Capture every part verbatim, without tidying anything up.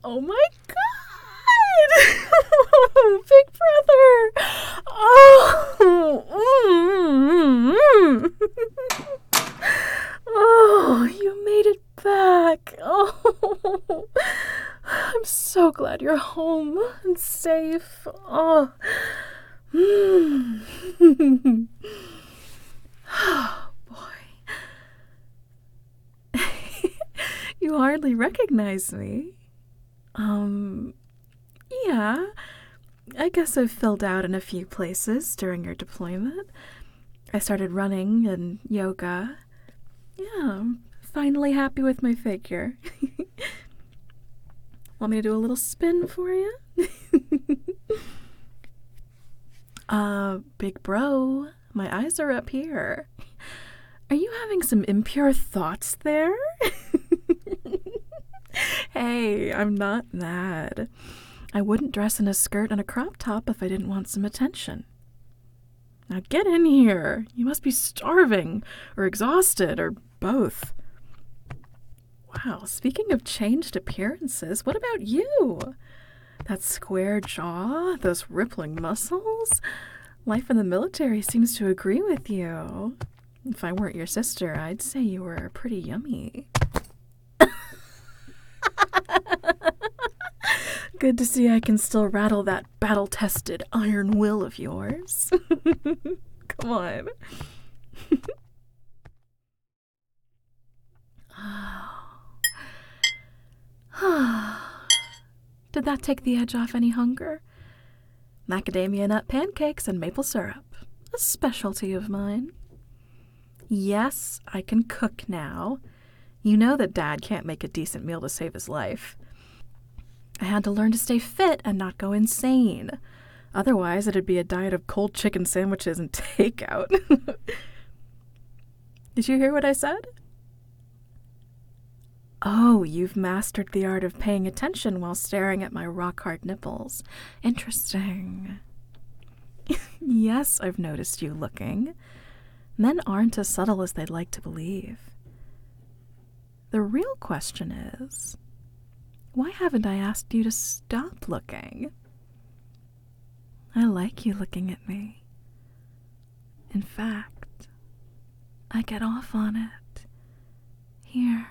Oh my god! Big brother! Oh! Mm, mm. Oh, you made it back. Oh, I'm so glad you're home and safe. Oh. Mm. Oh, boy. You hardly recognize me. Um, yeah. I guess I've filled out in a few places during your deployment. I started running and yoga. Yeah, I'm finally happy with my figure. Want me to do a little spin for you? uh, big bro, my eyes are up here. Are you having some impure thoughts there? Hey, I'm not mad. I wouldn't dress in a skirt and a crop top if I didn't want some attention. Now get in here. You must be starving, or exhausted, or both. Wow, speaking of changed appearances, what about you? That square jaw, those rippling muscles? Life in the military seems to agree with you. If I weren't your sister, I'd say you were pretty yummy. Good to see I can still rattle that battle-tested iron will of yours. Come on. Did that take the edge off any hunger? Macadamia nut pancakes and maple syrup. A specialty of mine. Yes, I can cook now. You know that Dad can't make a decent meal to save his life. I had to learn to stay fit and not go insane. Otherwise, it'd be a diet of cold chicken sandwiches and takeout. Did you hear what I said? Oh, you've mastered the art of paying attention while staring at my rock-hard nipples. Interesting. Yes, I've noticed you looking. Men aren't as subtle as they'd like to believe. The real question is, why haven't I asked you to stop looking? I like you looking at me. In fact, I get off on it. Here.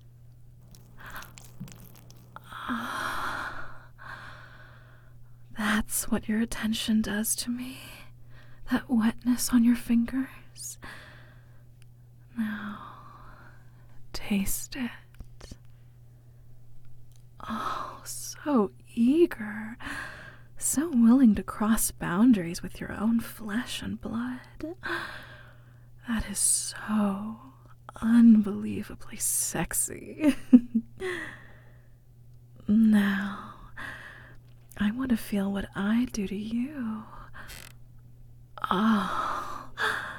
That's what your attention does to me. That wetness on your fingers. Now, taste it. Oh, so eager. So willing to cross boundaries with your own flesh and blood. That is so unbelievably sexy. Now, I want to feel what I do to you. Oh.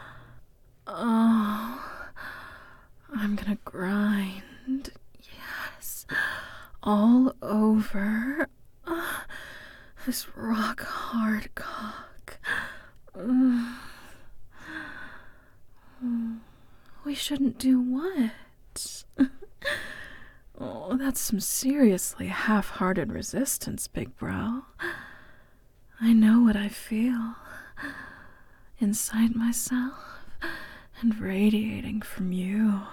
Oh. I'm gonna grind. Yes. All over. Uh, this rock hard cock. Mm. We shouldn't do what? Oh, that's some seriously half-hearted resistance, big bro. I know what I feel. Inside myself and radiating from you.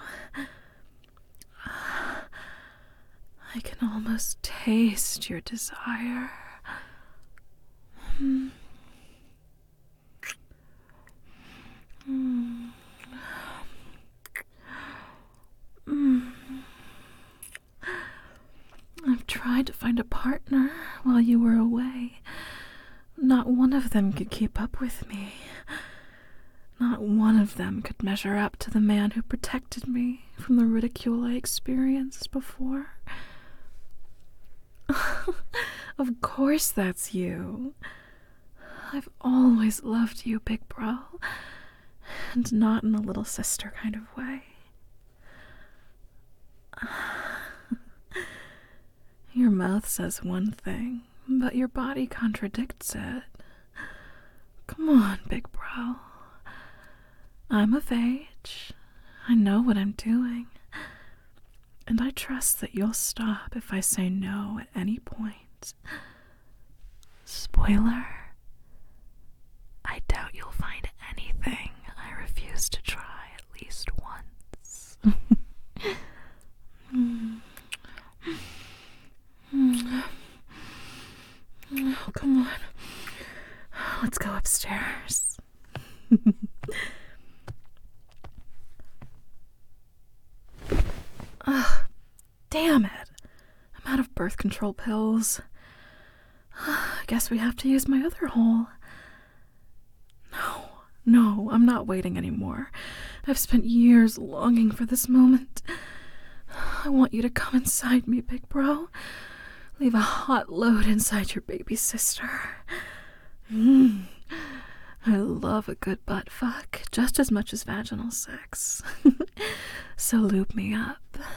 I can almost taste your desire. Mm. Mm. Mm. I've tried to find a partner while you were away. Not one of them could keep up with me. Not one of them could measure up to the man who protected me from the ridicule I experienced before. Of course that's you. I've always loved you, big bro. And not in a little sister kind of way. Your mouth says one thing, but your body contradicts it. Come on, big bro. I'm of age. I know what I'm doing. And I trust that you'll stop if I say no at any point. Spoiler, I doubt you'll find anything I refuse to try at least once. Oh, come on. Let's go upstairs. Ugh, damn it. I'm out of birth control pills. I guess we have to use my other hole. No, no, I'm not waiting anymore. I've spent years longing for this moment. I want you to come inside me, big bro. Leave a hot load inside your baby sister. Mm. I love a good butt fuck just as much as vaginal sex. So lube me up.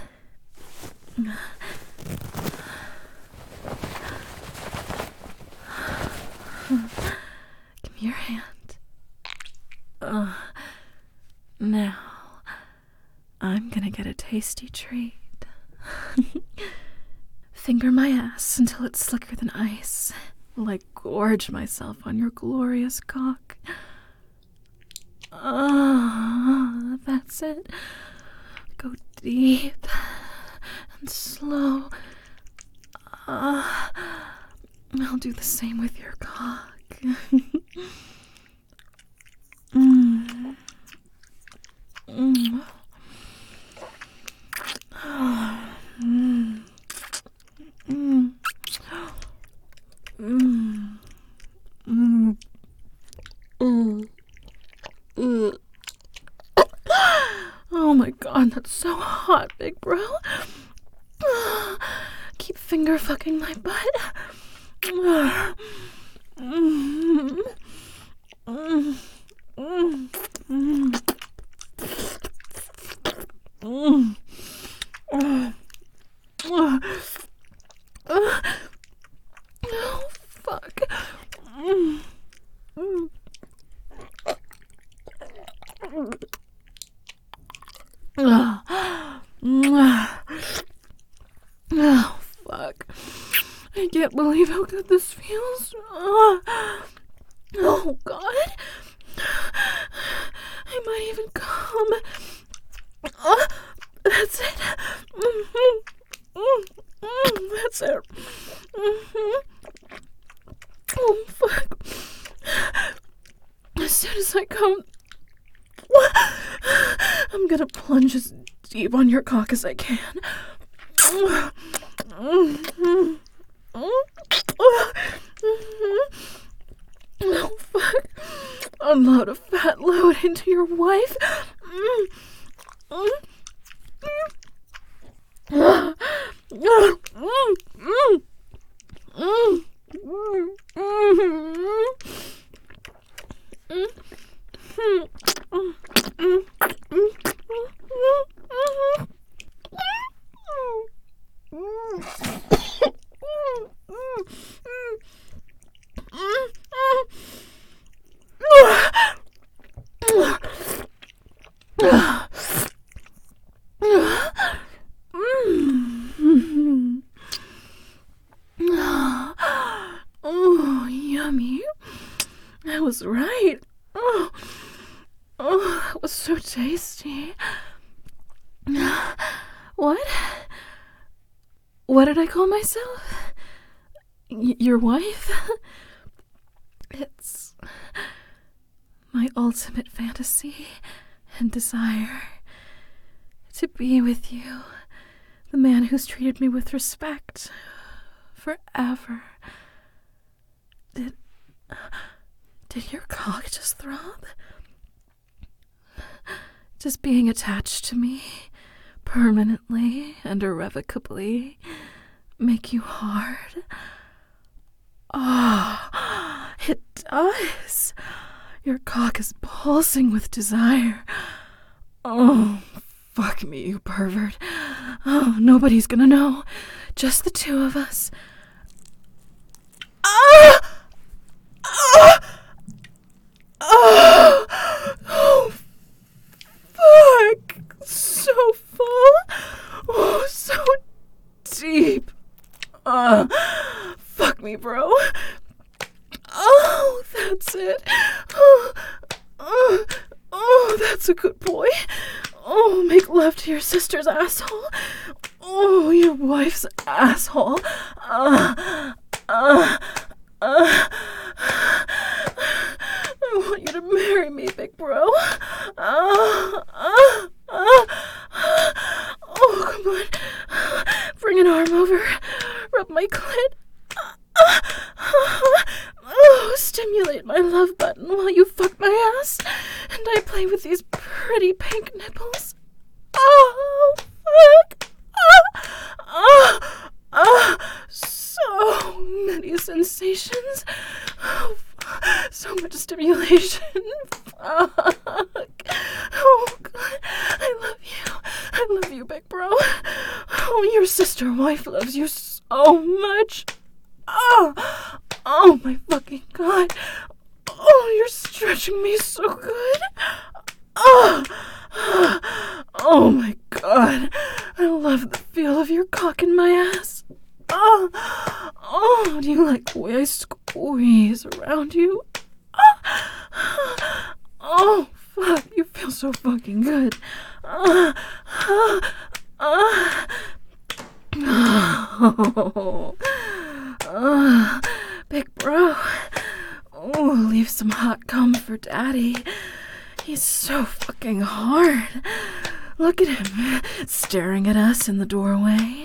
Give me your hand. Uh, now, I'm gonna get a tasty treat. Finger my ass until it's slicker than ice, while I gorge myself on your glorious cock. Ah, that's it. Go deep and slow. Ah, I'll do the same with your cock. mm. Mm. Mm. Mm. Mm. Mm. Mm. Mm. Oh my god, that's so hot, big bro. Keep finger fucking my butt. Mm. Mm. Mm. Mm. Mm. Mm. Uh, uh, oh, fuck. Mm. Mm. Uh, oh, fuck. I can't believe how good this feels. Uh, oh, God. I might even come. Uh, that's it. Mm-hmm. Mm-hmm. That's it. Mm-hmm. Oh, fuck. As soon as I come, I'm gonna plunge as deep on your cock as I can. Mm-hmm. Oh, fuck. Unload a fat load into your wife. Mm-hmm. Mm. Mm. Mm. Mm. Oh, yummy. I was right. Oh, oh, that was so tasty. What? What did I call myself? Y- your wife? It's my ultimate fantasy and desire to be with you, the man who's treated me with respect forever. Did, did your cock just throb? Does being attached to me permanently and irrevocably make you hard? Ah, oh, it does. Your cock is pulsing with desire. Oh, fuck me, you pervert. Oh, nobody's gonna know. Just the two of us. Ah! Ah! Oh! Oh, fuck. So full. Oh, so Uh, fuck me, bro. Oh, that's it. Oh, oh, oh, that's a good boy. Oh, make love to your sister's asshole. Oh, your wife's asshole. Uh, uh, uh. I want you to marry me, big bro. Uh, uh, uh. Oh, come on. Bring an arm over. Rub my clit. Uh, uh, oh, stimulate my love button while you fuck my ass. And I play with these pretty pink nipples. Oh, fuck. Oh, oh, oh. So many sensations. Oh, so much stimulation. Fuck. Oh, God. I love you. I love you, big bro. Oh, your sister wife loves you so much. Oh, oh my fucking God. Oh, you're stretching me so good. Oh, oh my God. I love the feel of your cock in my ass. Oh, oh, do you like the way I squeeze around you? Oh, oh fuck, you feel so fucking good. Oh, oh, oh. Oh, oh, big bro. Oh, leave some hot cum for daddy. He's so fucking hard. Look at him, staring at us in the doorway.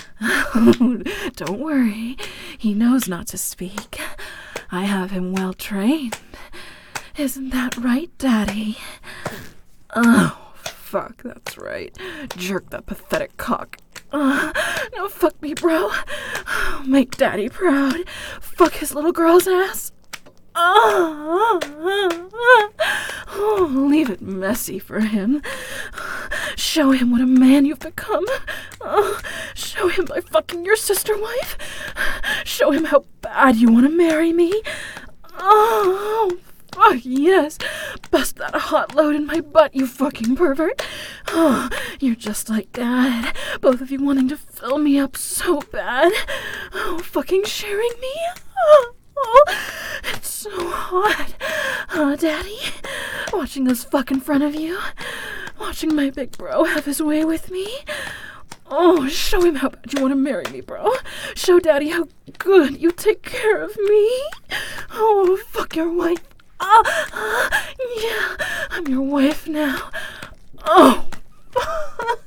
Don't worry, he knows not to speak. I have him well trained. Isn't that right, daddy? Oh, fuck, that's right. Jerk that pathetic cock. Uh, no, fuck me, bro. Make daddy proud. Fuck his little girl's ass. Oh, oh, oh, oh, leave it messy for him. Show him what a man you've become. Oh, show him by fucking your sister wife. Show him how bad you want to marry me. Oh, fuck yes. Bust that hot load in my butt, you fucking pervert. Oh, you're just like Dad. Both of you wanting to fill me up so bad. Oh, fucking sharing me. Oh. Oh, it's so hot. Huh, Daddy? Watching us fuck in front of you. Watching my big bro have his way with me. Oh, show him how bad you want to marry me, bro. Show Daddy how good you take care of me. Oh, fuck your wife. Oh, uh, yeah, I'm your wife now. Oh, fuck.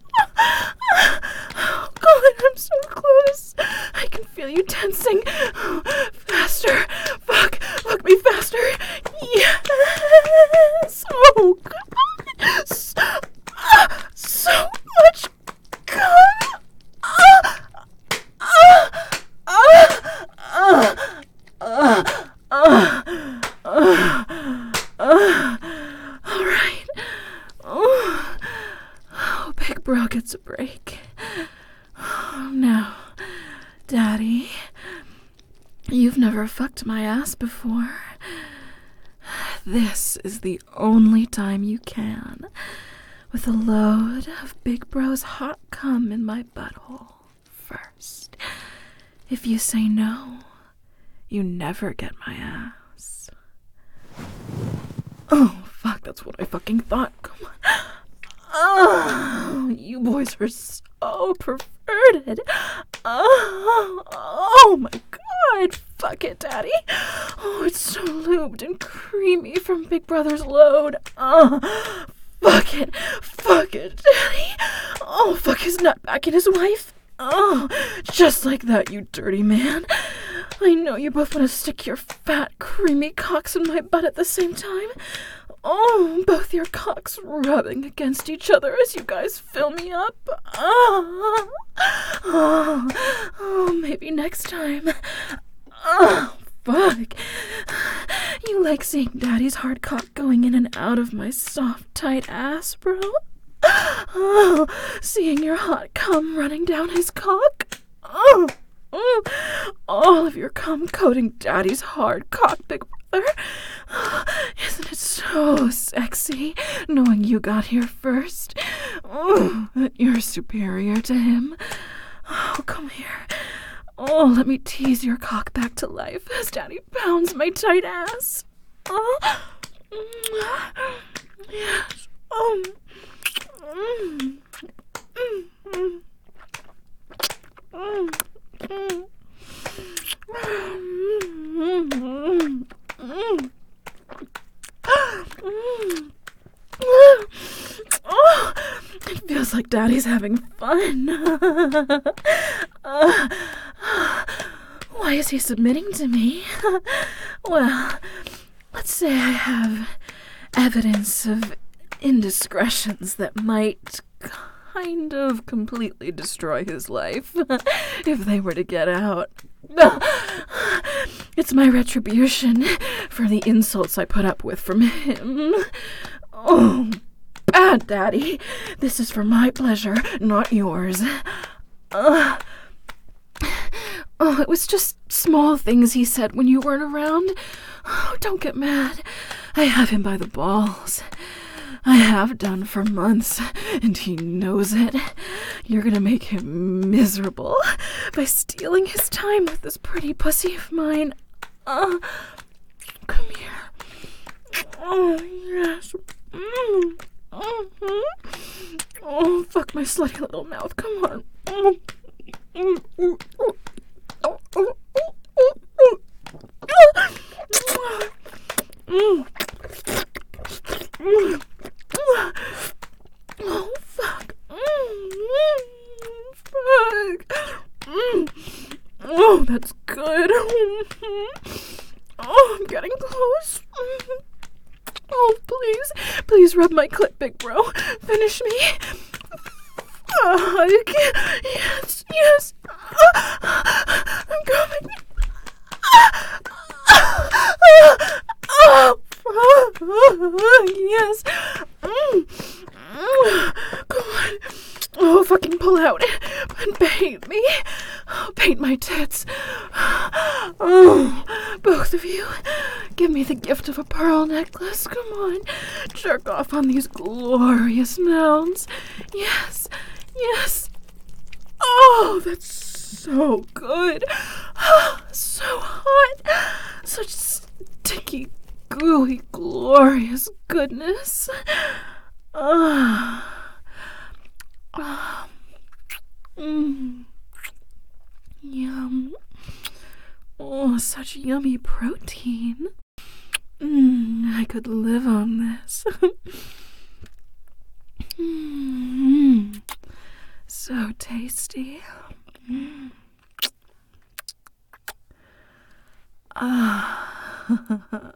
Oh, God, I'm so close. I can feel you tensing. Faster. Fuck. Fuck me faster. Yes. Oh, God. So, uh, so much cum. Uh, uh, uh, uh, uh, uh, uh, uh. All right. Oh. Oh, big bro gets a break. Oh, no. Daddy, you've never fucked my ass before. This is the only time you can, with a load of big bro's hot cum in my butthole first. If you say no, you never get my ass. Oh, fuck, that's what I fucking thought. Come on. Oh, you boys are so perverted. Oh, oh my God. Fuck it, Daddy. Oh, it's so lubed and creamy from Big Brother's load. Oh, fuck it. Fuck it, Daddy. Oh, fuck his nut back in his wife. Oh, just like that, you dirty man. I know you both want to stick your fat, creamy cocks in my butt at the same time. Oh, both your cocks rubbing against each other as you guys fill me up. Oh, oh, oh maybe next time. Oh, fuck. You like seeing Daddy's hard cock going in and out of my soft, tight ass, bro? Oh, seeing your hot cum running down his cock? Oh, oh, all of your cum coating Daddy's hard cock, Big Brother. Isn't it so sexy knowing you got here first? Oh, that you're superior to him. Oh, come here. Oh, let me tease your cock back to life as Daddy pounds my tight ass. Oh, yes. Oh. Mm. Mm. Mm. Mm. Mm. Mm. Mm. Mm. Oh, it feels like Daddy's having fun. uh, why is he submitting to me? Well, let's say I have evidence of indiscretions that might kind of completely destroy his life if they were to get out. It's my retribution for the insults I put up with from him. Oh, bad Daddy. This is for my pleasure, not yours. Uh, oh, it was just small things he said when you weren't around. Oh, don't get mad. I have him by the balls. I have done for months, and he knows it. You're gonna make him miserable by stealing his time with this pretty pussy of mine. Uh, come here. Oh, yes. Mm. Mm-hmm. Oh, fuck my slutty little mouth. Come on. Mm. Mm. Mm. Oh, oh, oh, oh, oh. Mm. Mm. Oh, fuck. Mm. Fuck. Mm. Oh, that's good. Oh, I'm getting close. Oh, please. Please rub my clit, big bro. Finish me. Oh, yes, yes. I'm coming. Oh, yes. Come on. Oh, fucking pull out and paint me. Oh, paint my tits. Oh, both of you. Give me the gift of a pearl necklace. Come on. Jerk off on these glorious mounds. Yes, yes. Oh, that's so good. So hot. Such sticky, gooey, glorious goodness. Ah. Uh, mm. Yum. Oh, such yummy protein. Mm, I could live on this. Mm, so tasty. Mm. Ah.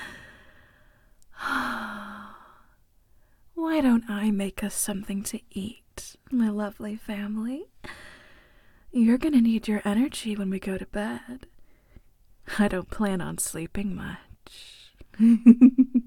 Why don't I make us something to eat, my lovely family? You're gonna need your energy when we go to bed. I don't plan on sleeping much.